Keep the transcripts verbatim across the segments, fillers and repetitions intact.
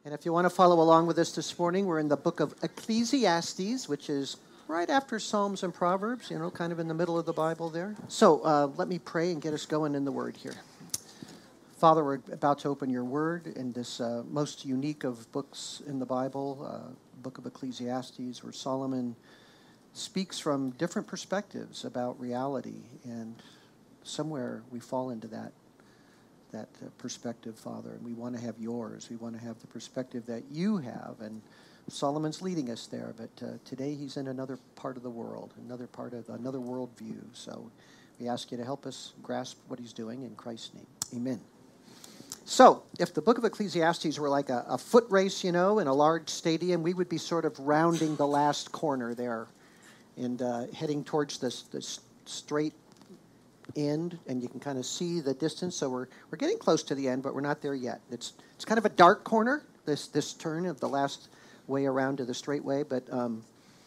And if you want to follow along with us this morning, we're in the book of Ecclesiastes, which is right after Psalms and Proverbs, you know, kind of in the middle of the Bible there. So uh, let me pray and get us going in the Word here. Father, we're about to open your Word in this uh, most unique of books in the Bible, uh, book of Ecclesiastes, where Solomon speaks from different perspectives about reality, and somewhere we fall into that that uh, perspective, Father, and we want to have yours. We want to have the perspective that you have, and Solomon's leading us there, but uh, today he's in another part of the world, another part of another worldview. So we ask you to help us grasp what he's doing in Christ's name. Amen. So if the book of Ecclesiastes were like a, a foot race, you know, in a large stadium, we would be sort of rounding the last corner there and uh, heading towards this, this straight end, and you can kind of see the distance. So we're we're getting close to the end, but we're not there yet. It's it's kind of a dark corner, this this turn of the last way around to the straight way, but um,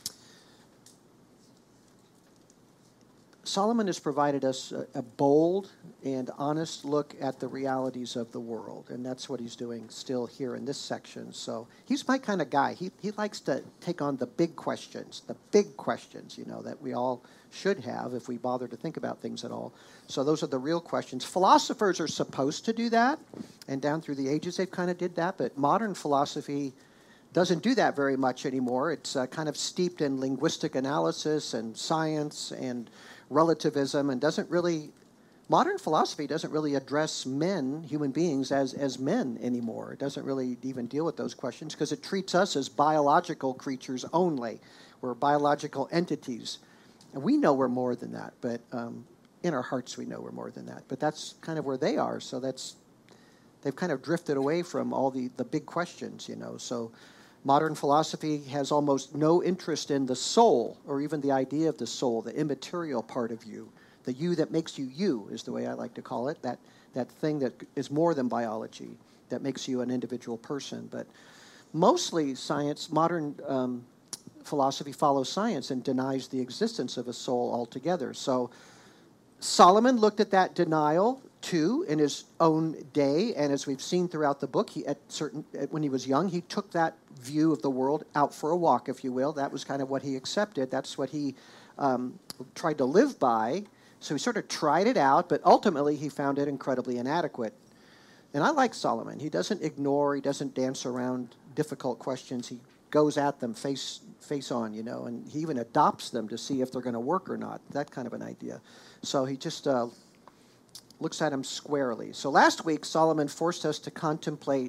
Solomon has provided us a, a bold and honest look at the realities of the world, and that's what he's doing still here in this section. So he's my kind of guy. He he likes to take on the big questions, the big questions, you know, that we all should have if we bother to think about things at all. So those are the real questions. Philosophers are supposed to do that, and down through the ages they've kind of did that, but modern philosophy doesn't do that very much anymore. It's uh, kind of steeped in linguistic analysis and science and relativism, and doesn't really, modern philosophy doesn't really address men, human beings, as, as men anymore. It doesn't really even deal with those questions because it treats us as biological creatures only. We're biological entities. And we know we're more than that, but um, in our hearts we know we're more than that. But that's kind of where they are, so that's, they've kind of drifted away from all the, the big questions, you know. So modern philosophy has almost no interest in the soul, or even the idea of the soul, the immaterial part of you. The you that makes you you is the way I like to call it, that, that thing that is more than biology, that makes you an individual person. But mostly science, modern um, philosophy follows science and denies the existence of a soul altogether. So Solomon looked at that denial too in his own day, and as we've seen throughout the book, he at certain when he was young, he took that view of the world out for a walk, if you will. That was kind of what he accepted. That's what he um, tried to live by. So he sort of tried it out, but ultimately he found it incredibly inadequate. And I like Solomon. He doesn't ignore, he doesn't dance around difficult questions. He goes at them face face on, you know, and he even adopts them to see if they're going to work or not, that kind of an idea. So he just uh, looks at them squarely. So last week, Solomon forced us to contemplate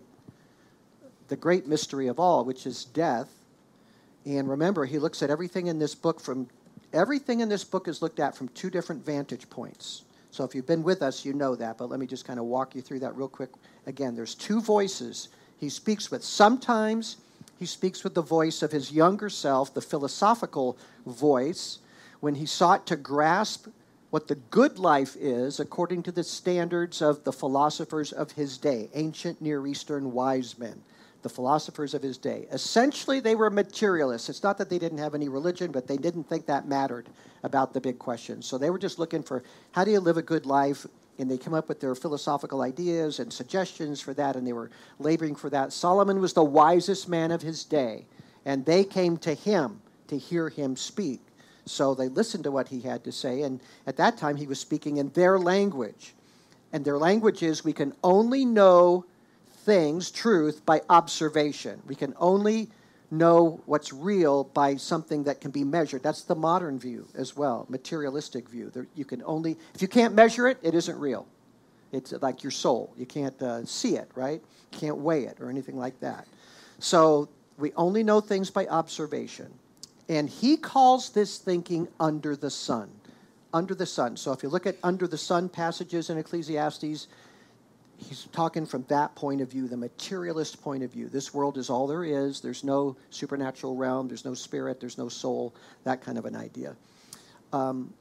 the great mystery of all, which is death. And remember, he looks at everything in this book from, everything in this book is looked at from two different vantage points. So if you've been with us, you know that, but let me just kind of walk you through that real quick. Again, there's two voices he speaks with. Sometimes he speaks with the voice of his younger self, the philosophical voice, when he sought to grasp what the good life is according to the standards of the philosophers of his day, ancient Near Eastern wise men, the philosophers of his day. Essentially, they were materialists. It's not that they didn't have any religion, but they didn't think that mattered about the big questions. So they were just looking for, how do you live a good life? And they came up with their philosophical ideas and suggestions for that, and they were laboring for that. Solomon was the wisest man of his day, and they came to him to hear him speak. So they listened to what he had to say, and at that time he was speaking in their language. And their language is, we can only know things, truth, by observation. We can only know what's real by something that can be measured. That's the modern view as well, materialistic view. There, you can only, if you can't measure it, it isn't real. It's like your soul. You can't uh, see it, right? You can't weigh it or anything like that. So we only know things by observation. And he calls this thinking under the sun. Under the sun. So if you look at under the sun passages in Ecclesiastes, he's talking from that point of view, the materialist point of view. This world is all there is. There's no supernatural realm. There's no spirit. There's no soul. That kind of an idea. Um,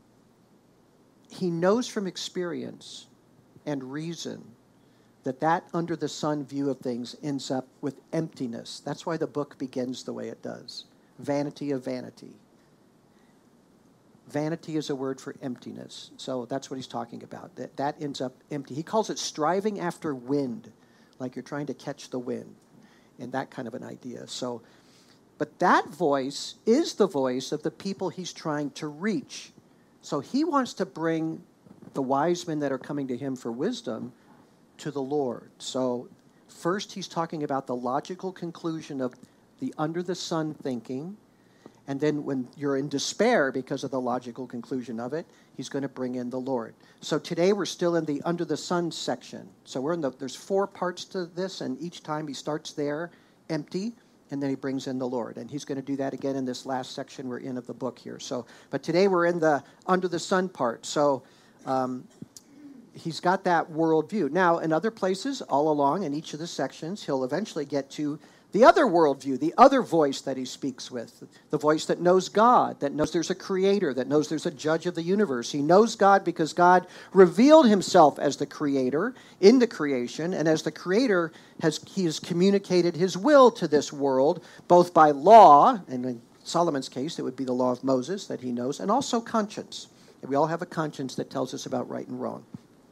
he knows from experience and reason that that under the sun view of things ends up with emptiness. That's why the book begins the way it does. Vanity of vanity. Vanity is a word for emptiness. So that's what he's talking about. That that ends up empty. He calls it striving after wind, like you're trying to catch the wind. and that kind of an idea. So, but that voice is the voice of the people he's trying to reach. So he wants to bring the wise men that are coming to him for wisdom to the Lord. So first he's talking about the logical conclusion of the under the sun thinking. And then when you're in despair because of the logical conclusion of it, he's going to bring in the Lord. So today we're still in the under the sun section. So we're in the, there's four parts to this, and each time he starts there empty, and then he brings in the Lord. And he's going to do that again in this last section we're in of the book here. So, but today we're in the under the sun part. So um, he's got that worldview. Now, in other places, all along in each of the sections, he'll eventually get to the other worldview, the other voice that he speaks with, the voice that knows God, that knows there's a creator, that knows there's a judge of the universe. He knows God because God revealed himself as the creator in the creation, and as the creator, has he has communicated his will to this world, both by law, and in Solomon's case, it would be the law of Moses that he knows, and also conscience. And we all have a conscience that tells us about right and wrong.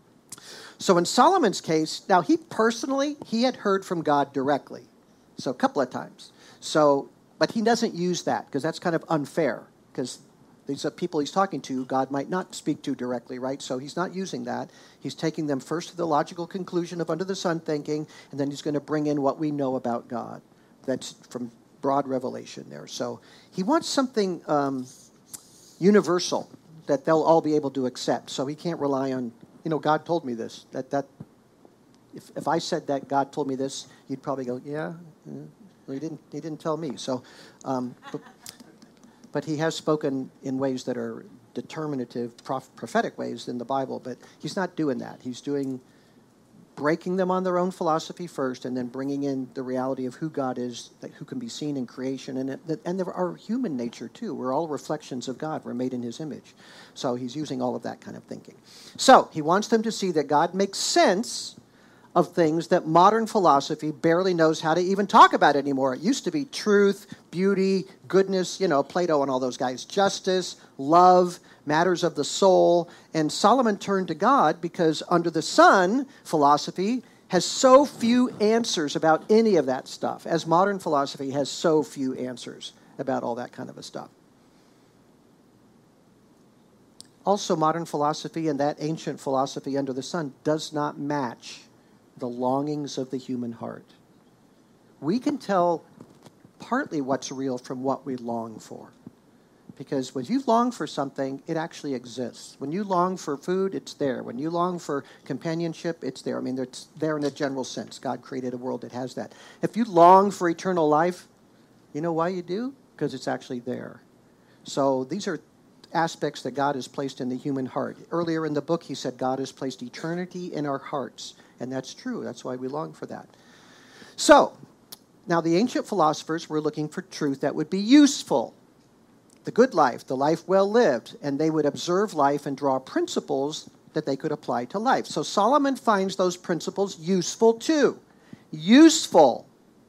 So in Solomon's case, now he personally, he had heard from God directly. So a couple of times. So, but he doesn't use that because that's kind of unfair because these are people he's talking to, God might not speak to directly, right? So he's not using that. He's taking them first to the logical conclusion of under the sun thinking, and then he's going to bring in what we know about God. That's from broad revelation there. So he wants something um, universal that they'll all be able to accept. So he can't rely on, you know, God told me this. That that if if I said that God told me this, you'd probably go, yeah. Yeah. Well, he didn't. He didn't tell me. So, um, but, but he has spoken in ways that are determinative, prof, prophetic ways in the Bible. But he's not doing that. He's doing breaking them on their own philosophy first, and then bringing in the reality of who God is, that who can be seen in creation, and it, and there are human nature too. We're all reflections of God. We're made in His image. So he's using all of that kind of thinking. So he wants them to see that God makes sense of things that modern philosophy barely knows how to even talk about anymore. It used to be truth, beauty, goodness, you know, Plato and all those guys, justice, love, matters of the soul. And Solomon turned to God because under the sun, philosophy has so few answers about any of that stuff, as modern philosophy has so few answers about all that kind of a stuff. Also, modern philosophy and that ancient philosophy under the sun does not match the longings of the human heart. We can tell partly what's real from what we long for. Because when you long for something, it actually exists. When you long for food, it's there. When you long for companionship, it's there. I mean, it's there in a general sense. God created a world that has that. If you long for eternal life, you know why you do? Because it's actually there. So these are aspects that God has placed in the human heart. Earlier in the book, he said God has placed eternity in our hearts. And that's true. That's why we long for that. So, now the ancient philosophers were looking for truth that would be useful. The good life, the life well lived. And they would observe life and draw principles that they could apply to life. So Solomon finds those principles useful too. Useful,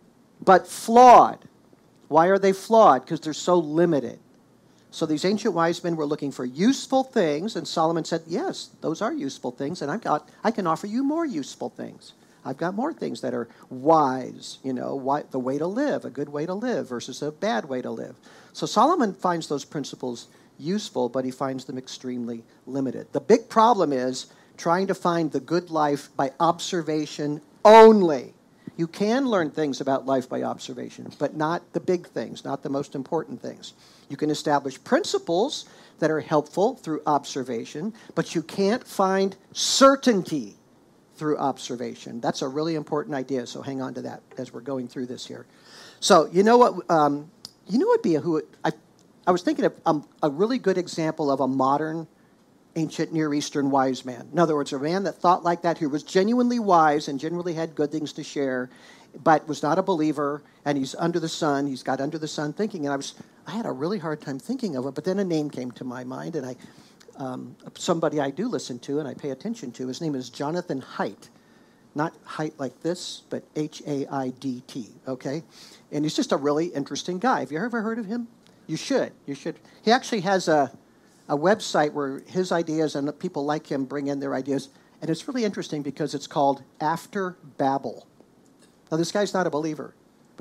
but flawed. Why are they flawed? Because they're so limited. So these ancient wise men were looking for useful things, and Solomon said, yes, those are useful things, and I've got, I can offer you more useful things. I've got more things that are wise, you know, why, the way to live, a good way to live versus a bad way to live. So Solomon finds those principles useful, but he finds them extremely limited. The big problem is trying to find the good life by observation only. You can learn things about life by observation, but not the big things, not the most important things. You can establish principles that are helpful through observation, but you can't find certainty through observation. That's a really important idea, so hang on to that as we're going through this here. So you know what? Um, you know what would be a, who I, I was thinking of um, a really good example of a modern ancient Near Eastern wise man. In other words, a man that thought like that, who was genuinely wise and genuinely had good things to share, but was not a believer, and he's under the sun. He's got under the sun thinking, and I was, I had a really hard time thinking of it, but then a name came to my mind, and I, um, somebody I do listen to and I pay attention to. His name is Jonathan Haidt. Not Haidt like this, but H A I D T, okay? And he's just a really interesting guy. Have you ever heard of him? You should. You should. He actually has a, a website where his ideas and people like him bring in their ideas, and it's really interesting because it's called After Babel. Now, this guy's not a believer,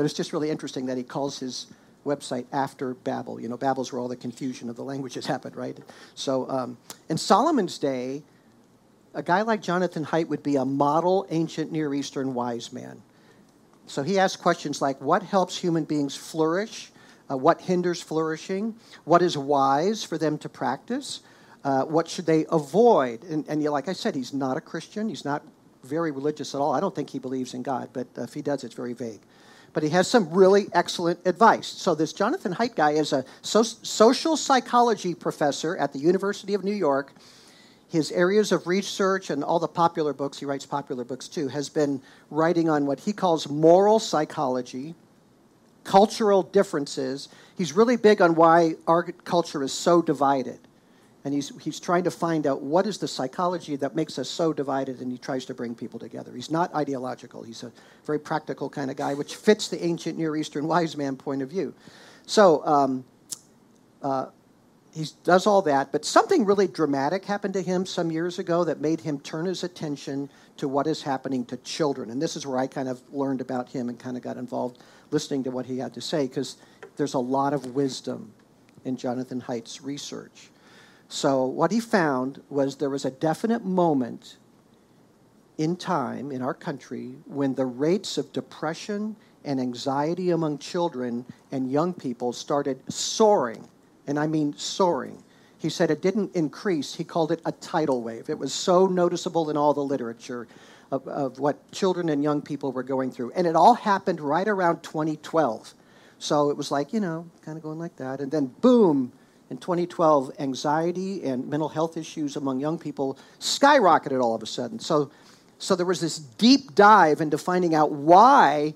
But it's just really interesting that he calls his website after Babel. You know, Babel's where all the confusion of the languages happened, right? So um, in Solomon's day, a guy like Jonathan Haidt would be a model ancient Near Eastern wise man. So he asks questions like, what helps human beings flourish? Uh, what hinders flourishing? What is wise for them to practice? Uh, what should they avoid? And, and you know, like I said, he's not a Christian. He's not very religious at all. I don't think he believes in God, but uh, if he does, it's very vague. But he has some really excellent advice. So this Jonathan Haidt guy is a so- social psychology professor at the University of New York. His areas of research and all the popular books, he writes popular books too, has been writing on what he calls moral psychology, cultural differences. He's really big on why our culture is so divided. And he's he's trying to find out what is the psychology that makes us so divided, and he tries to bring people together. He's not ideological. He's a very practical kind of guy, which fits the ancient Near Eastern wise man point of view. So um, uh, he does all that, but something really dramatic happened to him some years ago that made him turn his attention to what is happening to children. And this is where I kind of learned about him and kind of got involved listening to what he had to say, because there's a lot of wisdom in Jonathan Haidt's research. So what he found was there was a definite moment in time in our country when the rates of depression and anxiety among children and young people started soaring, and I mean soaring. He said it didn't increase. He called it a tidal wave. It was so noticeable in all the literature of, of what children and young people were going through. And it all happened right around twenty twelve. So it was like, you know, kind of going like that. And then boom, in twenty twelve, anxiety and mental health issues among young people skyrocketed all of a sudden. So, so there was this deep dive into finding out why,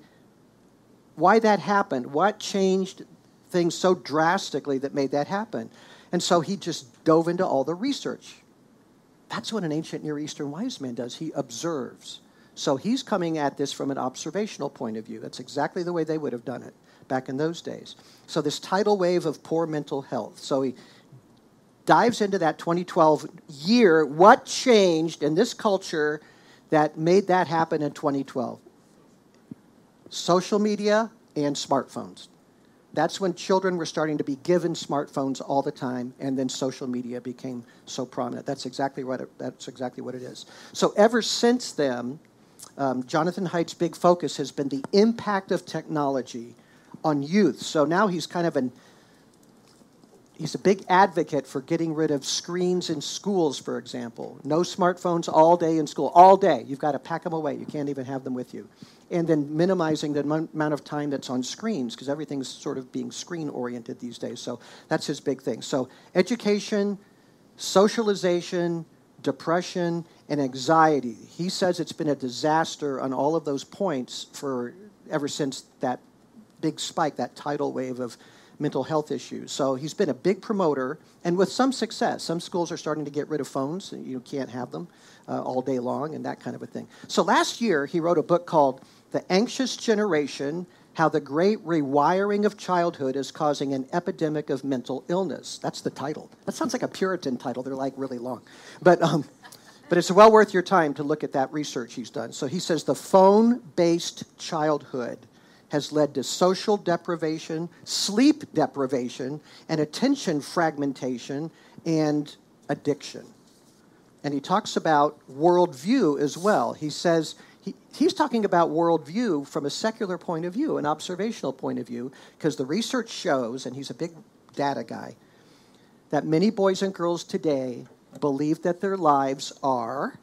why that happened, what changed things so drastically that made that happen. And so he just dove into all the research. That's what an ancient Near Eastern wise man does. He observes. So he's coming at this from an observational point of view. That's exactly the way they would have done it back in those days. So this tidal wave of poor mental health. So he dives into that twenty twelve year. What changed in this culture that made that happen in twenty twelve? Social media and smartphones. That's when children were starting to be given smartphones all the time, and then social media became so prominent. That's exactly what it, that's exactly what it is. So ever since then, um, Jonathan Haidt's big focus has been the impact of technology on youth. So now he's kind of an he's a big advocate for getting rid of screens in schools, for example. No smartphones all day in school, all day. You've got to pack them away. You can't even have them with you. And then minimizing the m- amount of time that's on screens, because everything's sort of being screen-oriented these days. So that's his big thing. So education, socialization, depression, and anxiety. He says it's been a disaster on all of those points for ever since that big spike, that tidal wave of mental health issues. So he's been a big promoter, and with some success. Some schools are starting to get rid of phones. You can't have them uh, all day long and that kind of a thing. So last year, he wrote a book called The Anxious Generation, How the Great Rewiring of Childhood is Causing an Epidemic of Mental Illness. That's the title. That sounds like a Puritan title. They're like really long. But um, but it's well worth your time to look at that research he's done. So he says the phone-based childhood has led to social deprivation, sleep deprivation, and attention fragmentation, and addiction. And he talks about worldview as well. He says he, he's talking about worldview from a secular point of view, an observational point of view, because the research shows, and he's a big data guy, that many boys and girls today believe that their lives are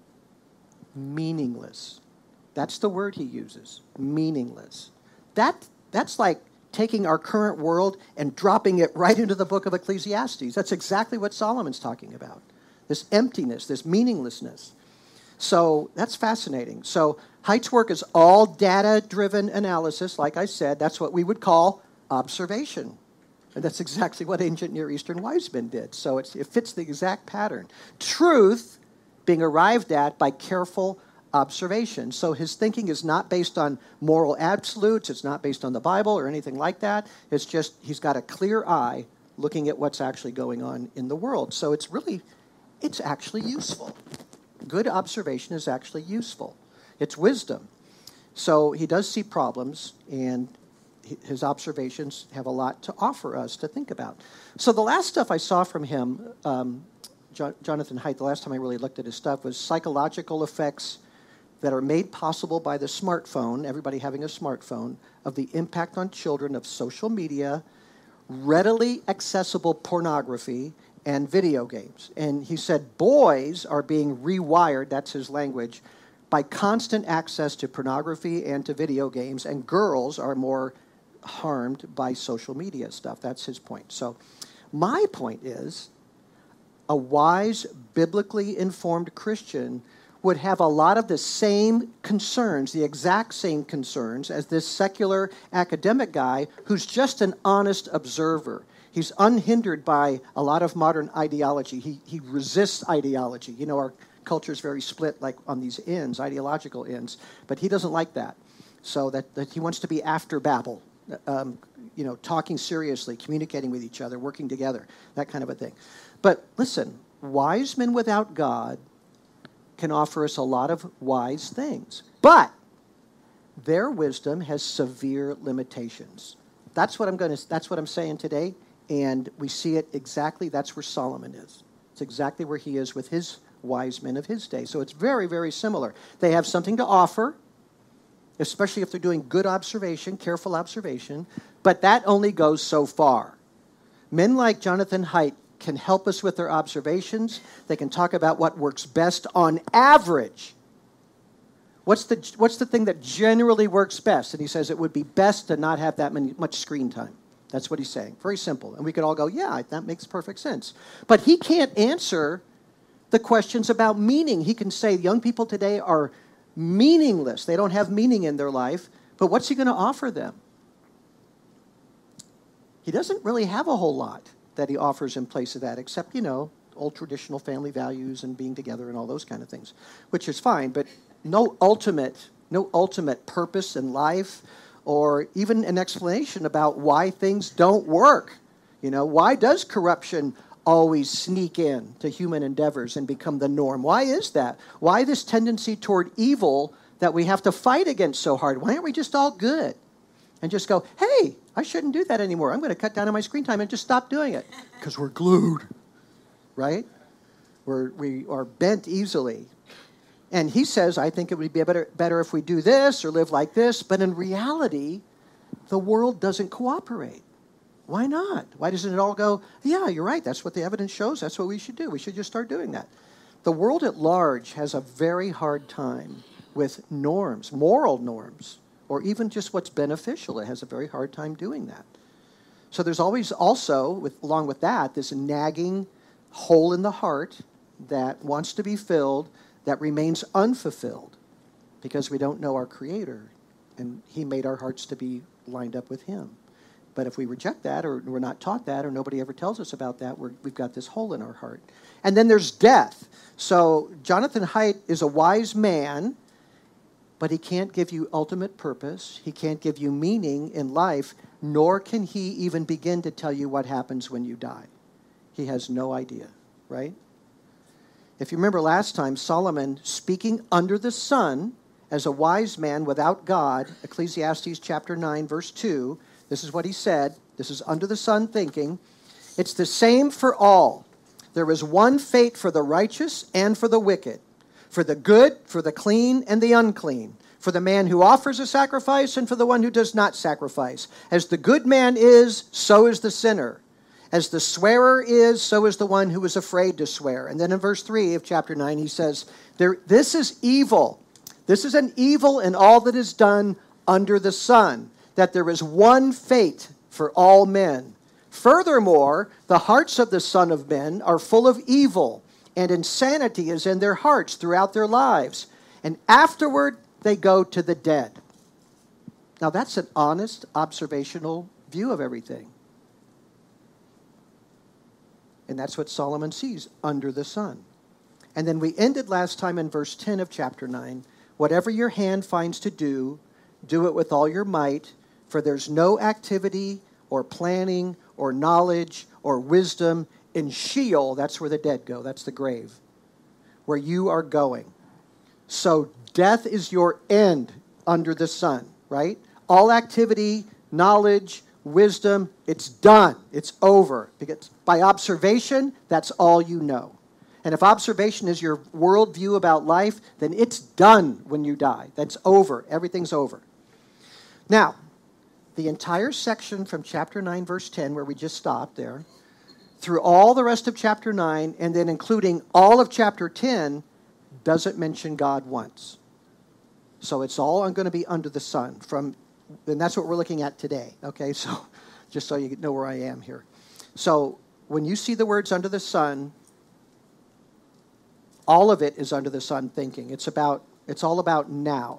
meaningless. That's the word he uses, meaningless. That that's like taking our current world and dropping it right into the book of Ecclesiastes. That's exactly what Solomon's talking about. This emptiness, this meaninglessness. So that's fascinating. So Haidt's work is all data-driven analysis. Like I said, that's what we would call observation. And that's exactly what ancient Near Eastern wise men did. So it's, it fits the exact pattern. Truth being arrived at by careful observation. So his thinking is not based on moral absolutes. It's not based on the Bible or anything like that. It's just he's got a clear eye looking at what's actually going on in the world. So it's really, it's actually useful. Good observation is actually useful. It's wisdom. So he does see problems, and his observations have a lot to offer us to think about. So the last stuff I saw from him, um, Jo- Jonathan Haidt, the last time I really looked at his stuff, was psychological effects that are made possible by the smartphone, everybody having a smartphone, of the impact on children of social media, readily accessible pornography, and video games. And he said boys are being rewired, that's his language, by constant access to pornography and to video games, and girls are more harmed by social media stuff. That's his point. So my point is, a wise, biblically informed Christian would have a lot of the same concerns, the exact same concerns, as this secular academic guy who's just an honest observer. He's unhindered by a lot of modern ideology. He, he resists ideology. You know, our culture is very split, like on these ends, ideological ends, but he doesn't like that. So that, that he wants to be after Babel, um, you know, talking seriously, communicating with each other, working together, that kind of a thing. But listen, wise men without God can offer us a lot of wise things, but their wisdom has severe limitations. That's what I'm going to. That's what I'm saying today, and we see it exactly. That's where Solomon is. It's exactly where he is with his wise men of his day. So it's very, very similar. They have something to offer, especially if they're doing good observation, careful observation, but that only goes so far. Men like Jonathan Haidt can help us with their observations. They can talk about what works best on average. What's the what's the thing that generally works best? And he says it would be best to not have that many, much screen time. That's what he's saying. Very simple. And we could all go, yeah, that makes perfect sense. But he can't answer the questions about meaning. He can say young people today are meaningless. They don't have meaning in their life. But what's he going to offer them? He doesn't really have a whole lot that he offers in place of that, except, you know, old traditional family values and being together and all those kind of things, which is fine, but no ultimate, no ultimate purpose in life, or even an explanation about why things don't work. You know, why does corruption always sneak in to human endeavors and become the norm? Why is that? Why this tendency toward evil that we have to fight against so hard? Why aren't we just all good? And just go, hey, I shouldn't do that anymore. I'm going to cut down on my screen time and just stop doing it. Because we're glued, right? We're, we are bent easily. And he says, I think it would be better, better if we do this or live like this. But in reality, the world doesn't cooperate. Why not? Why doesn't it all go, yeah, you're right. That's what the evidence shows. That's what we should do. We should just start doing that. The world at large has a very hard time with norms, moral norms, or even just what's beneficial. It has a very hard time doing that. So there's always also, with, along with that, this nagging hole in the heart that wants to be filled, that remains unfulfilled because we don't know our Creator, and He made our hearts to be lined up with Him. But if we reject that, or we're not taught that, or nobody ever tells us about that, we're, we've got this hole in our heart. And then there's death. So Jonathan Haidt is a wise man, but he can't give you ultimate purpose. He can't give you meaning in life, nor can he even begin to tell you what happens when you die. He has no idea, right? If you remember last time, Solomon, speaking under the sun as a wise man without God, Ecclesiastes chapter nine, verse two, this is what he said. This is under the sun thinking. It's the same for all. There is one fate for the righteous and for the wicked, for the good, for the clean, and the unclean, for the man who offers a sacrifice and for the one who does not sacrifice. As the good man is, so is the sinner. As the swearer is, so is the one who is afraid to swear. And then in verse three of chapter nine, he says, "There, this is evil. This is an evil in all that is done under the sun, that there is one fate for all men. Furthermore, the hearts of the Son of Men are full of evil, and insanity is in their hearts throughout their lives. And afterward, they go to the dead." Now, that's an honest, observational view of everything. And that's what Solomon sees under the sun. And then we ended last time in verse ten of chapter nine. "Whatever your hand finds to do, do it with all your might, for there's no activity or planning or knowledge or wisdom in Sheol," that's where the dead go, that's the grave, "where you are going. So death is your end. under the sun, right? All activity, knowledge, wisdom, it's done. It's over. Because by observation, that's all you know. And if observation is your worldview about life, then it's done when you die. That's over. Everything's over. Now, the entire section from chapter nine, verse ten, where we just stopped there, through all the rest of chapter nine, and then including all of chapter ten, doesn't mention God once. So it's all going to be under the sun. From, and that's what we're looking at today. Okay, so just so you know where I am here. So when you see the words under the sun, all of it is under the sun thinking. It's about, it's all about now.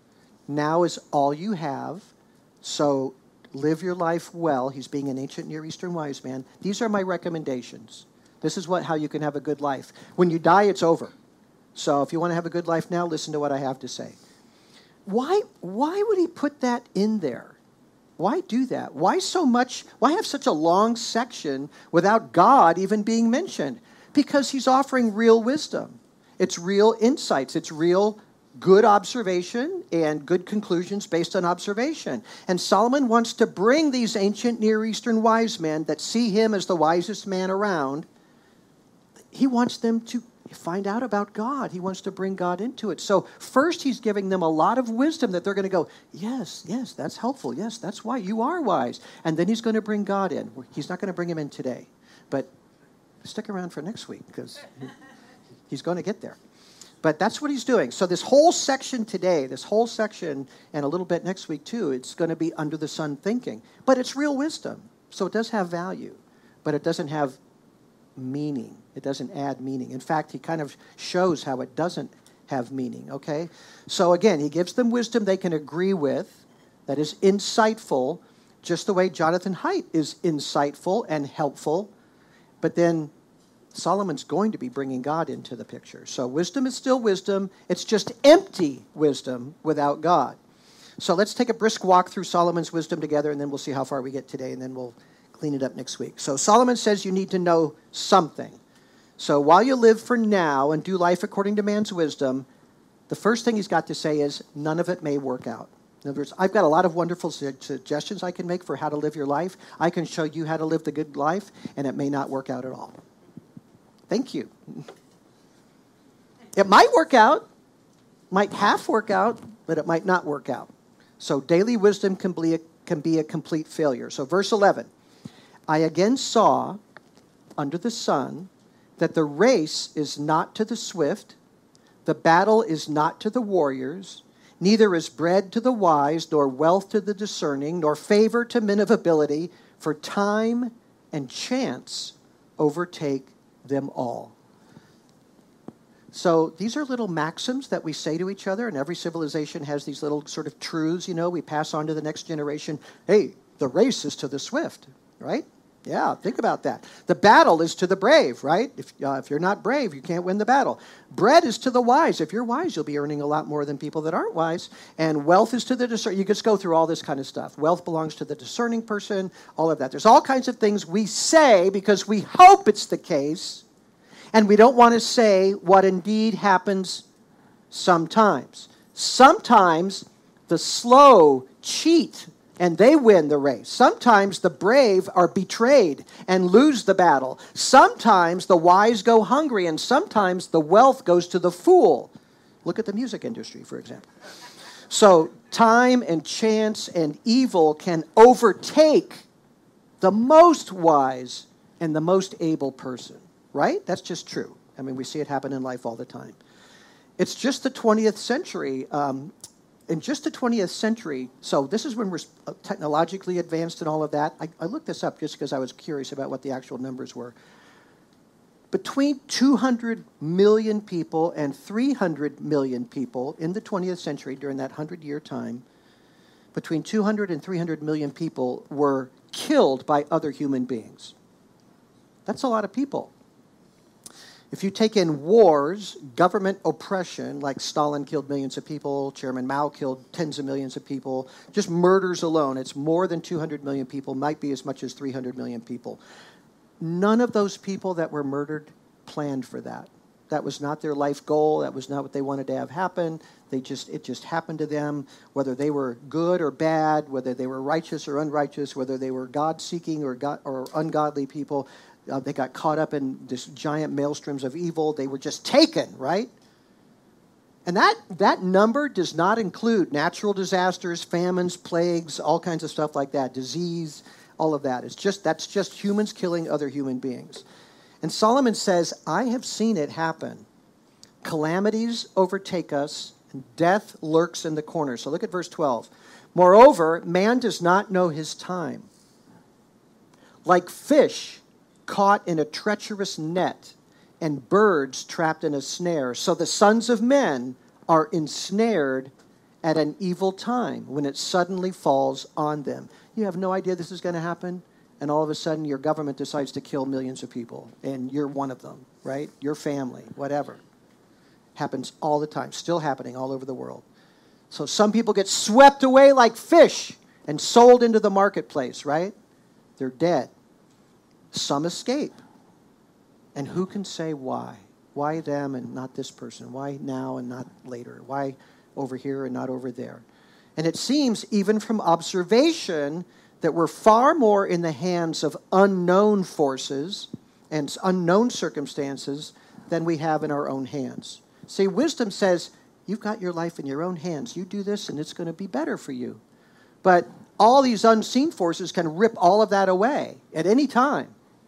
Now is all you have. So live your life well. He's being an ancient Near Eastern wise man. These are my recommendations. This is what how you can have a good life. When you die, it's over. So if you want to have a good life now, listen to what I have to say. Why, why would he put that in there? Why do that? Why so much? Why have such a long section without God even being mentioned? Because he's offering real wisdom. It's real insights. It's real good observation and good conclusions based on observation. And Solomon wants to bring these ancient Near Eastern wise men that see him as the wisest man around, he wants them to find out about God. He wants to bring God into it. So first he's giving them a lot of wisdom that they're going to go, yes, yes, that's helpful. Yes, that's why you are wise. And then he's going to bring God in. He's not going to bring him in today. But stick around for next week because he's going to get there. But that's what he's doing. So this whole section today, this whole section, and a little bit next week too, it's going to be under the sun thinking. But it's real wisdom. So it does have value. But it doesn't have meaning. It doesn't add meaning. In fact, he kind of shows how it doesn't have meaning, okay? So again, he gives them wisdom they can agree with, that is insightful, just the way Jonathan Haidt is insightful and helpful. But then Solomon's going to be bringing God into the picture. So wisdom is still wisdom. It's just empty wisdom without God. So let's take a brisk walk through Solomon's wisdom together, and then we'll see how far we get today, and then we'll clean it up next week. So Solomon says you need to know something. So while you live for now and do life according to man's wisdom, the first thing he's got to say is none of it may work out. In other words, I've got a lot of wonderful su- suggestions I can make for how to live your life. I can show you how to live the good life, and it may not work out at all. Thank you. It might work out, might half work out, but it might not work out. So daily wisdom can be a, can be a complete failure. So verse eleven, I again saw under the sun that the race is not to the swift, the battle is not to the warriors, neither is bread to the wise, nor wealth to the discerning, nor favor to men of ability, for time and chance overtake them all. So these are little maxims that we say to each other, and every civilization has these little sort of truths, you know, we pass on to the next generation. Hey, the race is to the swift, right? Yeah, think about that. The battle is to the brave, right? If, uh, if you're not brave, you can't win the battle. Bread is to the wise. If you're wise, you'll be earning a lot more than people that aren't wise. And wealth is to the discerning. You just go through all this kind of stuff. Wealth belongs to the discerning person, all of that. There's all kinds of things we say because we hope it's the case, and we don't want to say what indeed happens sometimes. Sometimes the slow cheat and they win the race. Sometimes the brave are betrayed and lose the battle. Sometimes the wise go hungry, and sometimes the wealth goes to the fool. Look at the music industry, for example. So time and chance and evil can overtake the most wise and the most able person, right? That's just true. I mean, we see it happen in life all the time. It's just the twentieth century. Um, In just the twentieth century, so this is when we're technologically advanced and all of that. I, I looked this up just because I was curious about what the actual numbers were. Between two hundred million people and three hundred million people in the twentieth century during that hundred-year time, between two hundred and three hundred million people were killed by other human beings. That's a lot of people. If you take in wars, government oppression, like Stalin killed millions of people, Chairman Mao killed tens of millions of people, just murders alone, it's more than two hundred million people, might be as much as three hundred million people. None of those people that were murdered planned for that. That was not their life goal. That was not what they wanted to have happen. They just it just happened to them, whether they were good or bad, whether they were righteous or unrighteous, whether they were God-seeking or God, or ungodly people. Uh, they got caught up in this giant maelstroms of evil. They were just taken, right? And that that number does not include natural disasters, famines, plagues, all kinds of stuff like that, disease, all of that. It's just that's just humans killing other human beings. And Solomon says, I have seen it happen. Calamities overtake us, and death lurks in the corner. So look at verse twelve. Moreover, man does not know his time. Like fish caught in a treacherous net, and birds trapped in a snare, so the sons of men are ensnared at an evil time when it suddenly falls on them. You have no idea this is going to happen, and all of a sudden your government decides to kill millions of people, and you're one of them, right? Your family, whatever. Happens all the time, still happening all over the world. So some people get swept away like fish and sold into the marketplace, right? They're dead. Some escape. And who can say why? Why them and not this person? Why now and not later? Why over here and not over there? And it seems, even from observation, that we're far more in the hands of unknown forces and unknown circumstances than we have in our own hands. See, wisdom says, you've got your life in your own hands. You do this and it's going to be better for you. But all these unseen forces can rip all of that away at any time.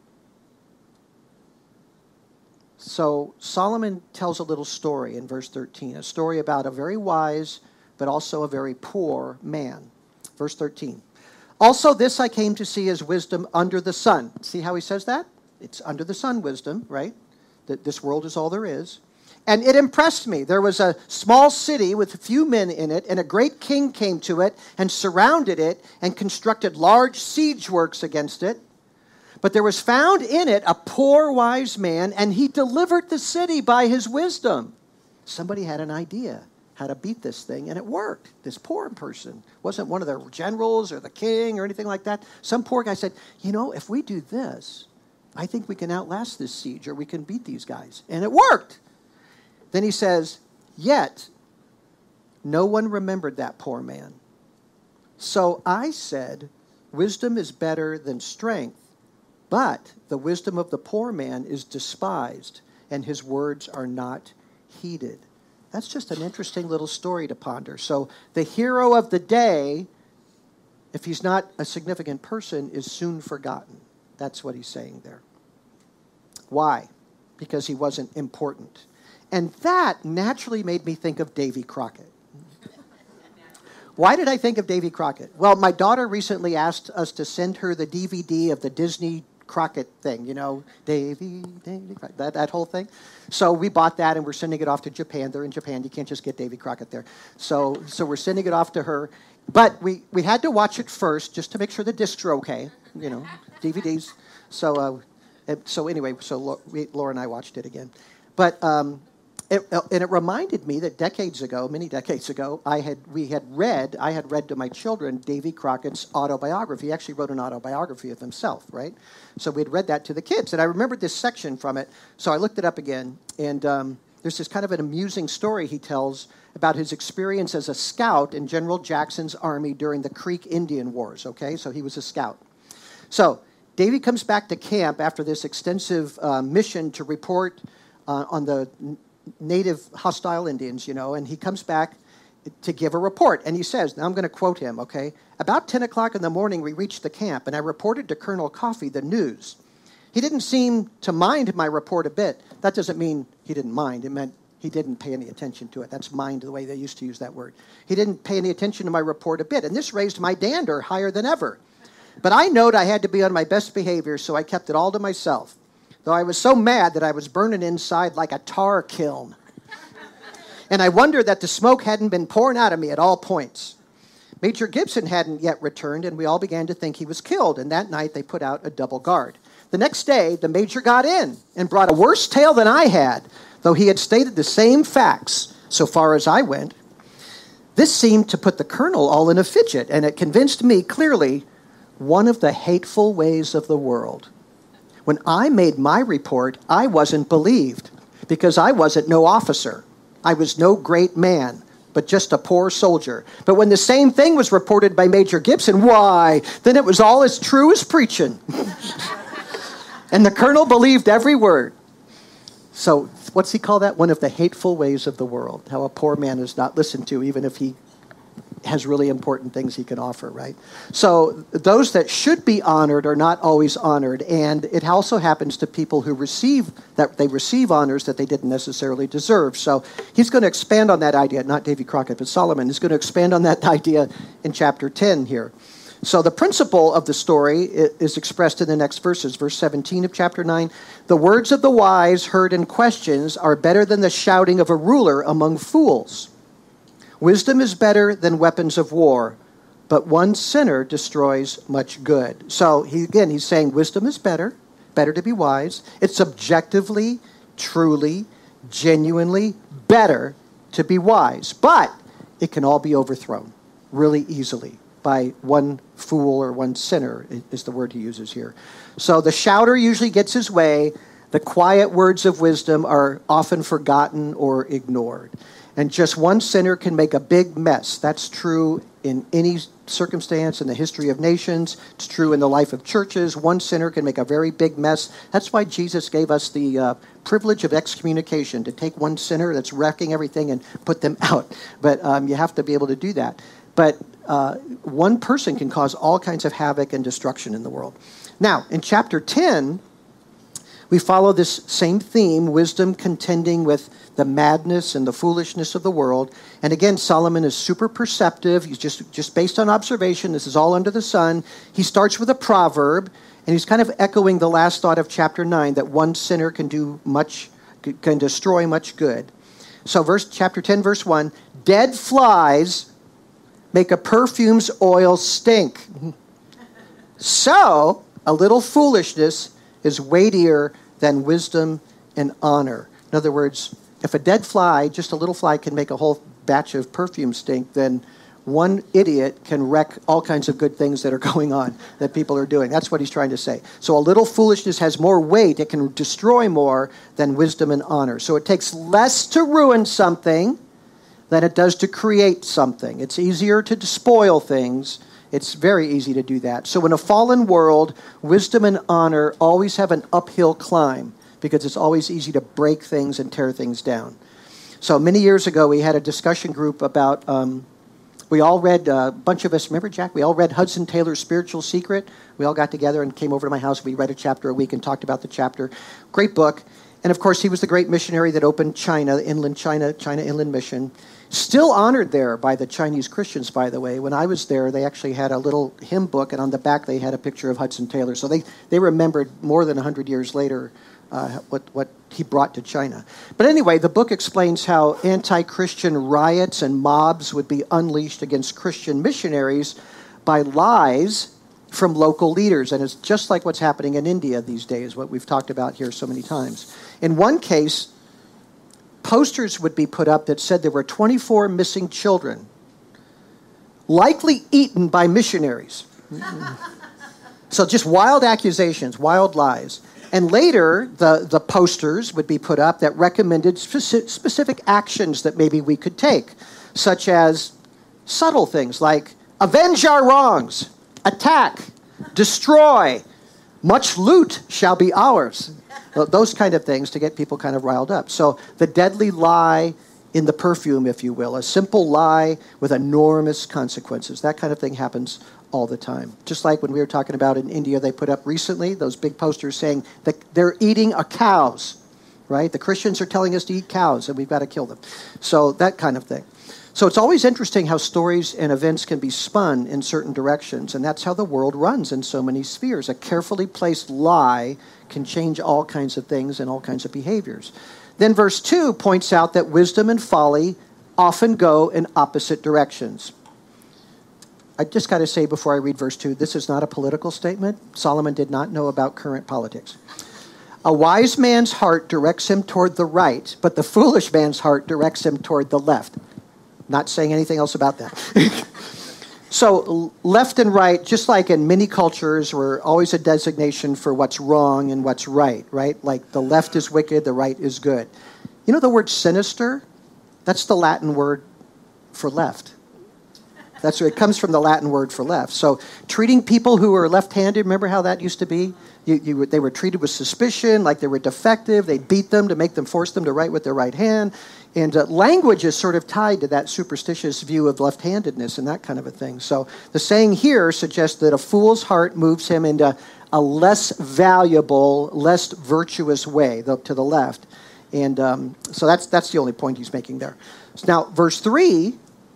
So Solomon tells a little story in verse thirteen, a story about a very wise but also a very poor man. Verse thirteen. Also this I came to see as wisdom under the sun. See how he says that? It's under the sun wisdom, right? That this world is all there is. And it impressed me. There was a small city with a few men in it, and a great king came to it and surrounded it and constructed large siege works against it. But there was found in it a poor wise man, and he delivered the city by his wisdom. Somebody had an idea how to beat this thing, and it worked. This poor person wasn't one of the generals or the king or anything like that. Some poor guy said, you know, if we do this, I think we can outlast this siege, or we can beat these guys. And it worked. Then he says, yet no one remembered that poor man. So I said, wisdom is better than strength, but the wisdom of the poor man is despised, and his words are not heeded. That's just an interesting little story to ponder. So the hero of the day, if he's not a significant person, is soon forgotten. That's what he's saying there. Why? Because he wasn't important. And that naturally made me think of Davy Crockett. Why did I think of Davy Crockett? Well, my daughter recently asked us to send her the D V D of the Disney Crockett thing, you know, Davy, Davy Crockett, that, that whole thing. So we bought that, and we're sending it off to Japan. They're in Japan. You can't just get Davy Crockett there. So so we're sending it off to her. But we, we had to watch it first just to make sure the discs are okay, you know, D V Ds. So, uh, so anyway, so Laura and I watched it again. But... Um, It, and it reminded me that decades ago, many decades ago, I had we had read, I had read to my children Davy Crockett's autobiography. He actually wrote an autobiography of himself, right? So we'd read that to the kids, and I remembered this section from it. So I looked it up again, and um, there's this kind of an amusing story he tells about his experience as a scout in General Jackson's army during the Creek Indian Wars. Okay, so he was a scout. So Davy comes back to camp after this extensive uh, mission to report uh, on the native hostile Indians, you know, and he comes back to give a report. And he says, now I'm going to quote him, okay? About ten o'clock in the morning, we reached the camp, and I reported to Colonel Coffee the news. He didn't seem to mind my report a bit. That doesn't mean he didn't mind. It meant he didn't pay any attention to it. That's mind, the way they used to use that word. He didn't pay any attention to my report a bit, and this raised my dander higher than ever. But I knowed I had to be on my best behavior, so I kept it all to myself. Though I was so mad that I was burning inside like a tar kiln. And I wondered that the smoke hadn't been pouring out of me at all points. Major Gibson hadn't yet returned, and we all began to think he was killed, and that night they put out a double guard. The next day, the major got in and brought a worse tale than I had, though he had stated the same facts so far as I went. This seemed to put the colonel all in a fidget, and it convinced me clearly one of the hateful ways of the world. When I made my report, I wasn't believed because I wasn't no officer. I was no great man, but just a poor soldier. But when the same thing was reported by Major Gibson, why, then it was all as true as preaching. And the colonel believed every word. So what's he call that? One of the hateful ways of the world, how a poor man is not listened to, even if he has really important things he can offer, right? So those that should be honored are not always honored, and it also happens to people who receive that they receive honors that they didn't necessarily deserve. So he's going to expand on that idea, not Davy Crockett, but Solomon is going to expand on that idea in chapter ten here. So the principle of the story is expressed in the next verses. Verse seventeen of chapter nine, the words of the wise heard in questions are better than the shouting of a ruler among fools. Wisdom is better than weapons of war, but one sinner destroys much good. So he, again, he's saying wisdom is better, better to be wise. It's objectively, truly, genuinely better to be wise. But it can all be overthrown really easily by one fool or one sinner, is the word he uses here. So the shouter usually gets his way. The quiet words of wisdom are often forgotten or ignored. And just one sinner can make a big mess. That's true in any circumstance in the history of nations. It's true in the life of churches. One sinner can make a very big mess. That's why Jesus gave us the uh, privilege of excommunication, to take one sinner that's wrecking everything and put them out. But um, you have to be able to do that. But uh, one person can cause all kinds of havoc and destruction in the world. Now, in chapter ten, we follow this same theme, wisdom contending with the madness and the foolishness of the world. And again, Solomon is super perceptive. He's just, just based on observation. This is all under the sun. He starts with a proverb, and he's kind of echoing the last thought of chapter nine, that one sinner can do much, can destroy much good. So verse chapter ten, verse one, dead flies make a perfume's oil stink. So a little foolishness is weightier than wisdom and honor. In other words, if a dead fly, just a little fly, can make a whole batch of perfume stink, then one idiot can wreck all kinds of good things that are going on, that people are doing. That's what he's trying to say. So a little foolishness has more weight. It can destroy more than wisdom and honor. So it takes less to ruin something than it does to create something. It's easier to spoil things. It's very easy to do that. So in a fallen world, wisdom and honor always have an uphill climb, because it's always easy to break things and tear things down. So many years ago, we had a discussion group about, um, we all read, uh, a bunch of us, remember, Jack? We all read Hudson Taylor's Spiritual Secret. We all got together and came over to my house. We read a chapter a week and talked about the chapter. Great book. And of course, he was the great missionary that opened China, inland China, China Inland Mission. Still honored there by the Chinese Christians, by the way. When I was there, they actually had a little hymn book, and on the back they had a picture of Hudson Taylor. So they, they remembered more than one hundred years later uh, what, what he brought to China. But anyway, the book explains how anti-Christian riots and mobs would be unleashed against Christian missionaries by lies from local leaders. And it's just like what's happening in India these days, what we've talked about here so many times. In one case, posters would be put up that said there were twenty-four missing children, likely eaten by missionaries. So just wild accusations, wild lies. And later, the, the posters would be put up that recommended speci- specific actions that maybe we could take, such as subtle things like avenge our wrongs, attack, destroy, much loot shall be ours. Those kind of things to get people kind of riled up. So the deadly lie in the perfume, if you will, a simple lie with enormous consequences. That kind of thing happens all the time. Just like when we were talking about in India, they put up recently those big posters saying that they're eating our cows, right? The Christians are telling us to eat cows and we've got to kill them. So that kind of thing. So it's always interesting how stories and events can be spun in certain directions, and that's how the world runs in so many spheres. A carefully placed lie can change all kinds of things and all kinds of behaviors. Then verse two points out that wisdom and folly often go in opposite directions. I just got to say before I read verse two, this is not a political statement. Solomon did not know about current politics. A wise man's heart directs him toward the right, but the foolish man's heart directs him toward the left. Not saying anything else about that. So left and right, just like in many cultures, were always a designation for what's wrong and what's right, right? Like the left is wicked, the right is good. You know the word sinister? That's the Latin word for left. That's where it comes from, the Latin word for left. So treating people who are left-handed, remember how that used to be? You, you, they were treated with suspicion, like they were defective. They'd beat them to make them, force them to write with their right hand. And uh, language is sort of tied to that superstitious view of left-handedness and that kind of a thing. So the saying here suggests that a fool's heart moves him into a less valuable, less virtuous way, the, to the left. And um, so that's that's the only point he's making there. Now, verse three...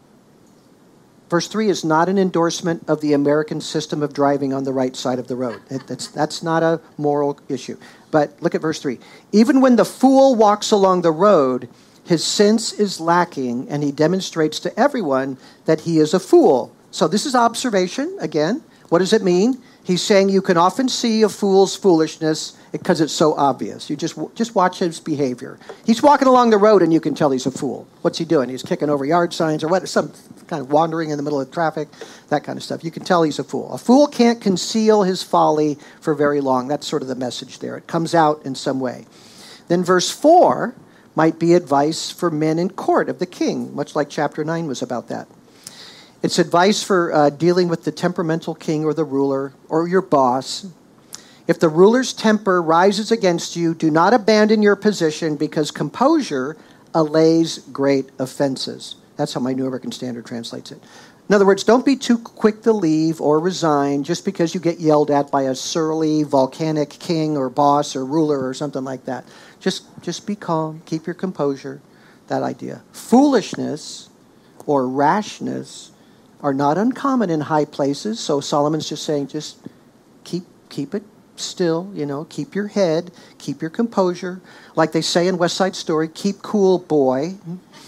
Verse three is not an endorsement of the American system of driving on the right side of the road. It, that's, that's not a moral issue. But look at verse three. Even when the fool walks along the road, his sense is lacking, and he demonstrates to everyone that he is a fool. So this is observation, again. What does it mean? He's saying you can often see a fool's foolishness because it's so obvious. You just just watch his behavior. He's walking along the road and you can tell he's a fool. What's he doing? He's kicking over yard signs or what? Some kind of wandering in the middle of traffic, that kind of stuff. You can tell he's a fool. A fool can't conceal his folly for very long. That's sort of the message there. It comes out in some way. Then verse four might be advice for men in court of the king, much like chapter nine was about that. It's advice for uh, dealing with the temperamental king or the ruler or your boss. If the ruler's temper rises against you, do not abandon your position because composure allays great offenses. That's how my New American Standard translates it. In other words, don't be too quick to leave or resign just because you get yelled at by a surly, volcanic king or boss or ruler or something like that. Just, just be calm, keep your composure, that idea. Foolishness or rashness are not uncommon in high places, so Solomon's just saying, just keep keep it still, you know, keep your head, keep your composure. Like they say in West Side Story, keep cool, boy.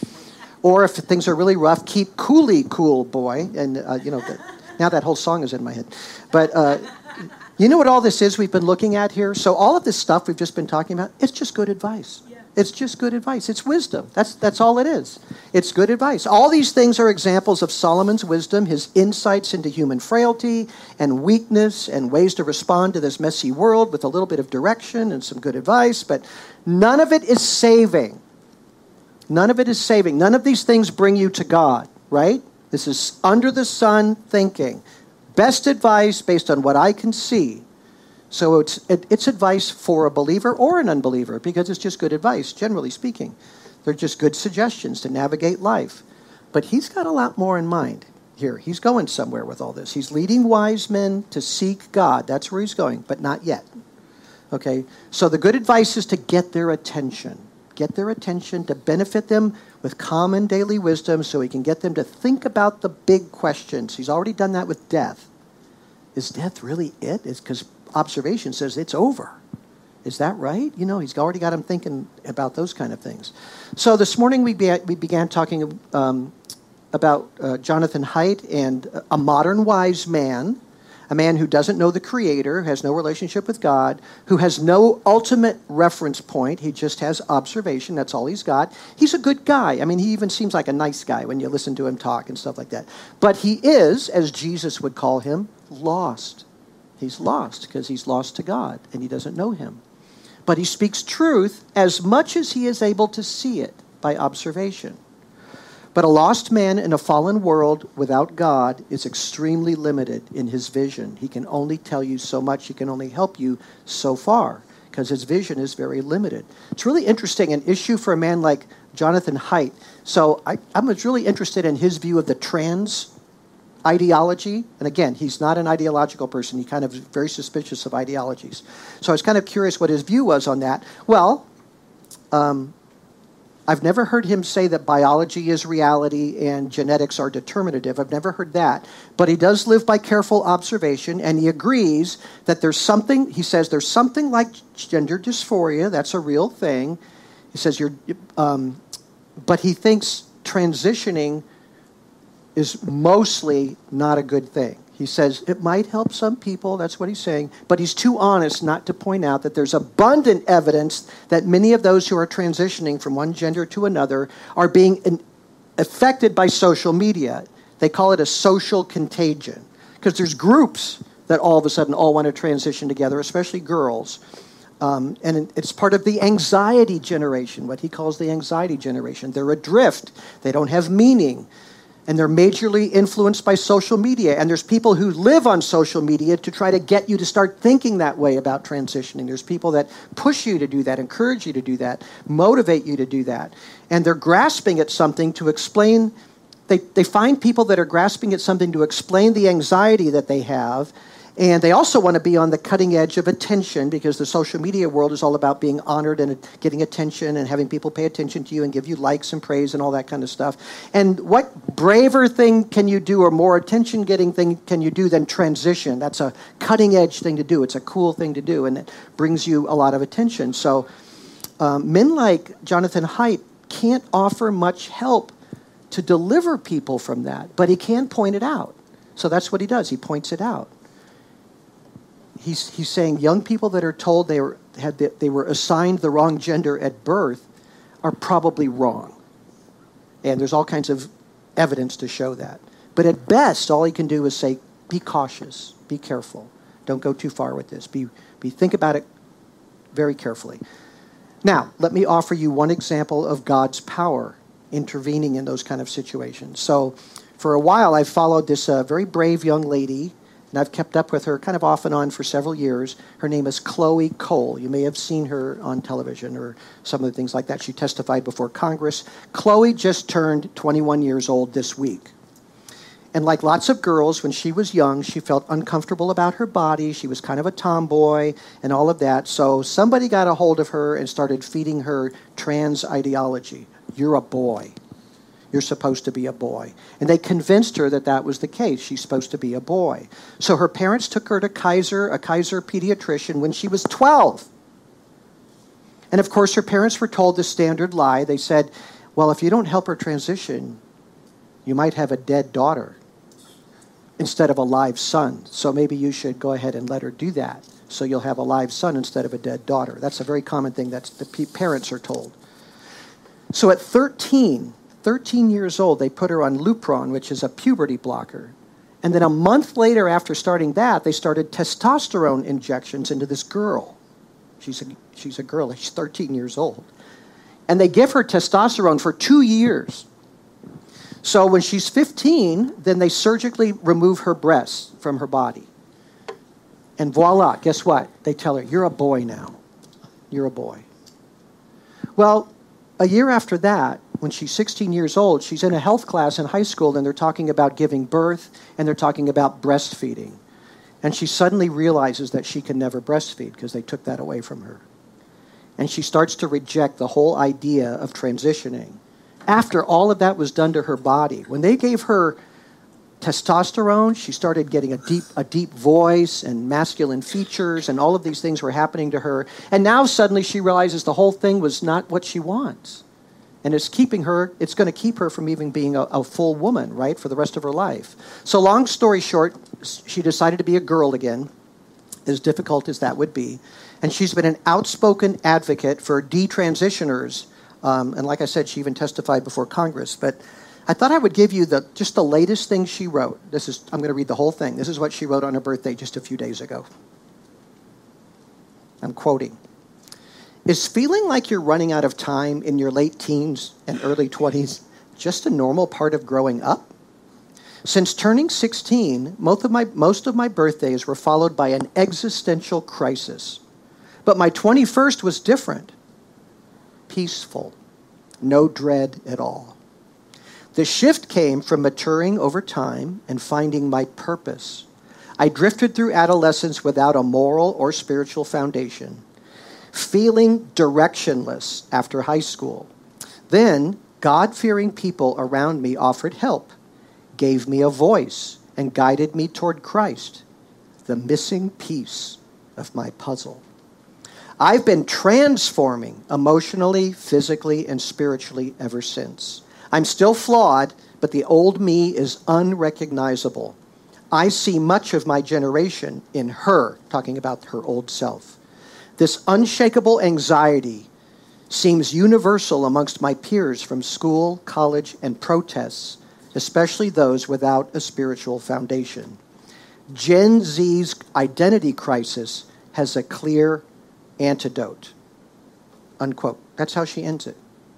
Or if things are really rough, keep coolly cool, boy. And, uh, you know, the, now that whole song is in my head. But uh, you know what all this is we've been looking at here? So all of this stuff we've just been talking about, it's just good advice. Yeah. It's just good advice. It's wisdom. That's that's all it is. It's good advice. All these things are examples of Solomon's wisdom, his insights into human frailty and weakness and ways to respond to this messy world with a little bit of direction and some good advice. But none of it is saving. None of it is saving. None of these things bring you to God, right? This is under the sun thinking. Best advice based on what I can see. So it's it, it's advice for a believer or an unbeliever because it's just good advice, generally speaking. They're just good suggestions to navigate life. But he's got a lot more in mind here. He's going somewhere with all this. He's leading wise men to seek God. That's where he's going, but not yet. Okay? So the good advice is to get their attention. Get their attention, to benefit them with common daily wisdom so he can get them to think about the big questions. He's already done that with death. Is death really it? It's because observation says it's over. Is that right? You know, he's already got them thinking about those kind of things. So this morning we, be, we began talking um, about uh, Jonathan Haidt and a modern wise man, a man who doesn't know the Creator, has no relationship with God, who has no ultimate reference point. He just has observation. That's all he's got. He's a good guy. I mean, he even seems like a nice guy when you listen to him talk and stuff like that. But he is, as Jesus would call him, lost. He's lost because he's lost to God and he doesn't know him. But he speaks truth as much as he is able to see it by observation. But a lost man in a fallen world without God is extremely limited in his vision. He can only tell you so much. He can only help you so far because his vision is very limited. It's really interesting, an issue for a man like Jonathan Haidt. So I, I was really interested in his view of the trans ideology. And again, he's not an ideological person. He kind of is very suspicious of ideologies. So I was kind of curious what his view was on that. Well, um, I've never heard him say that biology is reality and genetics are determinative. I've never heard that. But he does live by careful observation, and he agrees that there's something, he says there's something like gender dysphoria. That's a real thing. He says you're, um, but he thinks transitioning is mostly not a good thing. He says it might help some people, that's what he's saying, but he's too honest not to point out that there's abundant evidence that many of those who are transitioning from one gender to another are being in, affected by social media. They call it a social contagion because there's groups that all of a sudden all want to transition together, especially girls. Um, and it's part of the anxiety generation, what he calls the anxiety generation. They're adrift. They don't have meaning. And they're majorly influenced by social media. And there's people who live on social media to try to get you to start thinking that way about transitioning. There's people that push you to do that, encourage you to do that, motivate you to do that. And they're grasping at something to explain. They, they find people that are grasping at something to explain the anxiety that they have. And they also want to be on the cutting edge of attention, because the social media world is all about being honored and getting attention and having people pay attention to you and give you likes and praise and all that kind of stuff. And what braver thing can you do, or more attention-getting thing can you do than transition? That's a cutting edge thing to do. It's a cool thing to do, and it brings you a lot of attention. So um, men like Jonathan Haidt can't offer much help to deliver people from that, but he can point it out. So that's what he does. He points it out. He's, he's saying young people that are told they were, had the, they were assigned the wrong gender at birth are probably wrong. And there's all kinds of evidence to show that. But at best, all he can do is say, be cautious, be careful. Don't go too far with this. Be, be think about it very carefully. Now, let me offer you one example of God's power intervening in those kind of situations. So for a while, I've followed this uh, very brave young lady, and I've kept up with her kind of off and on for several years. Her name is Chloe Cole. You may have seen her on television or some of the things like that. She testified before Congress. Chloe just turned twenty-one years old this week. And like lots of girls, when she was young, she felt uncomfortable about her body. She was kind of a tomboy and all of that. So somebody got a hold of her and started feeding her trans ideology. You're a boy. You're supposed to be a boy. And they convinced her that that was the case. She's supposed to be a boy. So her parents took her to Kaiser, a Kaiser pediatrician, when she was twelve. And of course, her parents were told the standard lie. They said, well, if you don't help her transition, you might have a dead daughter instead of a live son. So maybe you should go ahead and let her do that, so you'll have a live son instead of a dead daughter. That's a very common thing that the parents are told. So at thirteen, thirteen years old, they put her on Lupron, which is a puberty blocker. And then a month later, after starting that, they started testosterone injections into this girl. She's a, she's a girl. She's thirteen years old. And they give her testosterone for two years. So when she's fifteen, then they surgically remove her breasts from her body. And voila, guess what? They tell her, you're a boy now. You're a boy. Well, a year after that, when she's sixteen years old, she's in a health class in high school, and they're talking about giving birth, and they're talking about breastfeeding. And she suddenly realizes that she can never breastfeed because they took that away from her. And she starts to reject the whole idea of transitioning. After all of that was done to her body, when they gave her testosterone, she started getting a deep, a deep voice and masculine features, and all of these things were happening to her. And now suddenly she realizes the whole thing was not what she wants. And it's keeping her, it's going to keep her from even being a, a full woman, right, for the rest of her life. So long story short, she decided to be a girl again, as difficult as that would be. And she's been an outspoken advocate for detransitioners. Um, and like I said, she even testified before Congress. But I thought I would give you the just the latest thing she wrote. This is, I'm going to read the whole thing. This is what she wrote on her birthday just a few days ago. I'm quoting. Is feeling like you're running out of time in your late teens and early twenties just a normal part of growing up? Since turning sixteen, most of my, most of my birthdays were followed by an existential crisis. But my twenty-first was different. Peaceful. No dread at all. The shift came from maturing over time and finding my purpose. I drifted through adolescence without a moral or spiritual foundation, feeling directionless after high school. Then, God-fearing people around me offered help, gave me a voice, and guided me toward Christ, the missing piece of my puzzle. I've been transforming emotionally, physically, and spiritually ever since. I'm still flawed, but the old me is unrecognizable. I see much of my generation in her, talking about her old self. This unshakable anxiety seems universal amongst my peers from school, college, and protests, especially those without a spiritual foundation. Gen Z's identity crisis has a clear antidote. Unquote. That's how she ends it.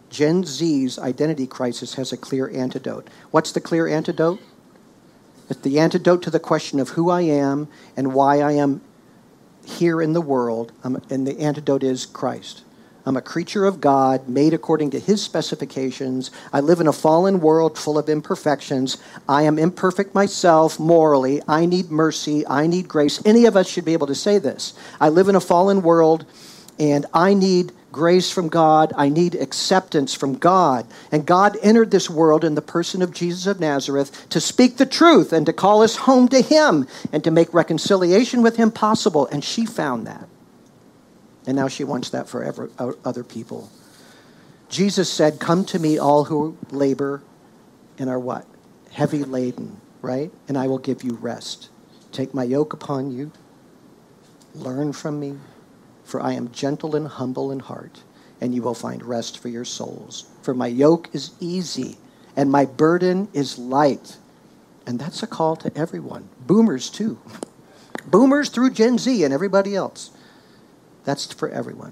Gen Z's identity crisis has a clear antidote. What's the clear antidote? It's the antidote to the question of who I am and why I am here in the world, um, and the antidote is Christ. I'm a creature of God, made according to his specifications. I live in a fallen world full of imperfections. I am imperfect myself morally. I need mercy. I need grace. Any of us should be able to say this. I live in a fallen world, and I need grace from God. I need acceptance from God. And God entered this world in the person of Jesus of Nazareth to speak the truth and to call us home to him and to make reconciliation with him possible. And she found that. And now she wants that for ever, other people. Jesus said, come to me all who labor and are what? Heavy laden, right? And I will give you rest. Take my yoke upon you. Learn from me. For I am gentle and humble in heart, and you will find rest for your souls. For my yoke is easy, and my burden is light. And that's a call to everyone. Boomers, too. Boomers through Gen Z and everybody else. That's for everyone.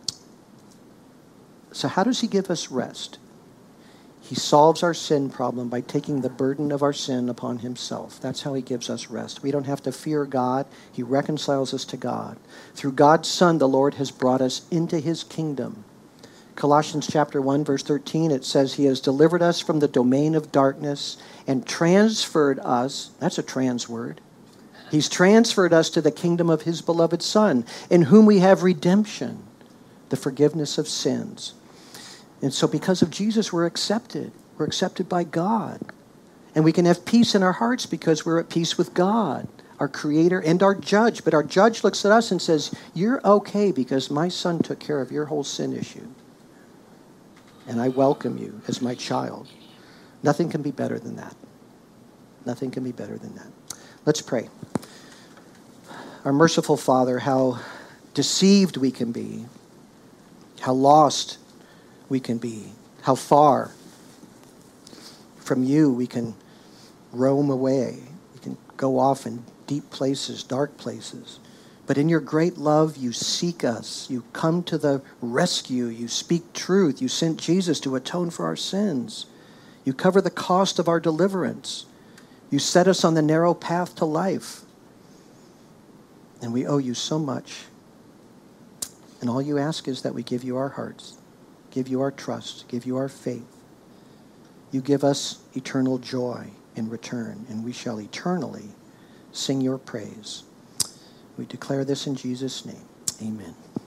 So how does he give us rest? He solves our sin problem by taking the burden of our sin upon himself. That's how he gives us rest. We don't have to fear God. He reconciles us to God. Through God's Son, the Lord has brought us into his kingdom. Colossians chapter one, verse thirteen, it says, he has delivered us from the domain of darkness and transferred us, that's a trans word, he's transferred us to the kingdom of his beloved Son, in whom we have redemption, the forgiveness of sins. And so because of Jesus, we're accepted. We're accepted by God. And we can have peace in our hearts because we're at peace with God, our Creator and our Judge. But our Judge looks at us and says, you're okay because my Son took care of your whole sin issue. And I welcome you as my child. Nothing can be better than that. Nothing can be better than that. Let's pray. Our merciful Father, how deceived we can be, how lost we can be, how far from you we can roam away. We can go off in deep places, dark places. But in your great love, you seek us. You come to the rescue. You speak truth. You sent Jesus to atone for our sins. You cover the cost of our deliverance. You set us on the narrow path to life. And we owe you so much. And all you ask is that we give you our hearts, give you our trust, give you our faith. You give us eternal joy in return, and we shall eternally sing your praise. We declare this in Jesus' name. Amen.